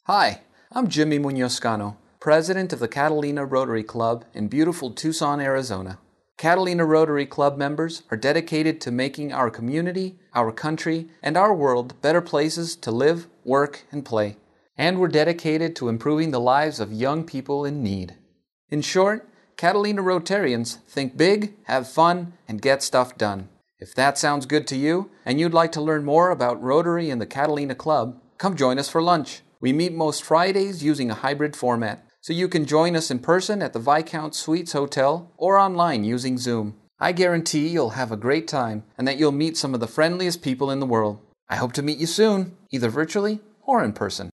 Hi, I'm Jimmy Muñoz-Cano, president of the Catalina Rotary Club in beautiful Tucson, Arizona. Catalina Rotary Club members are dedicated to making our community, our country, and our world better places to live, work, and play. And we're dedicated to improving the lives of young people in need. In short, Catalina Rotarians think big, have fun, and get stuff done. If that sounds good to you, and you'd like to learn more about Rotary and the Catalina Club, come join us for lunch. We meet most Fridays using a hybrid format, so you can join us in person at the Viscount Suites Hotel or online using Zoom. I guarantee you'll have a great time and that you'll meet some of the friendliest people in the world. I hope to meet you soon, either virtually or in person.